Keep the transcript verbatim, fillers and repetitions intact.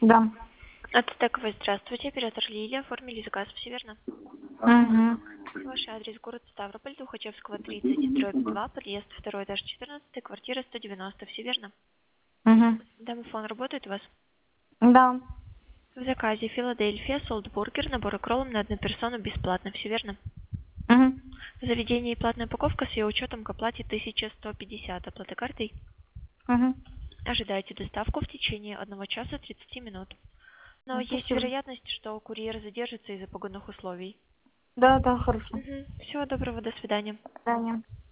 Да. От Стековой, здравствуйте, оператор Лилия, оформили заказ, все верно? Угу. Ваш адрес город Ставрополь, Тухачевского, тридцать, дробь два, подъезд второй, этаж четырнадцать, квартира сто девяносто, все верно? Угу. Домофон работает у вас? Да. В заказе Филадельфия, солтбургер, набор кроллом на одну персону бесплатно, все верно? Угу. В заведении платная упаковка с ее учетом к оплате тысяча сто пятьдесят, оплата картой. Угу. Ожидайте доставку в течение одного часа тридцати минут. Но есть Спасибо. вероятность, что курьер задержится из-за погодных условий. Да, да, хорошо. Угу. Всего доброго, до свидания. До свидания.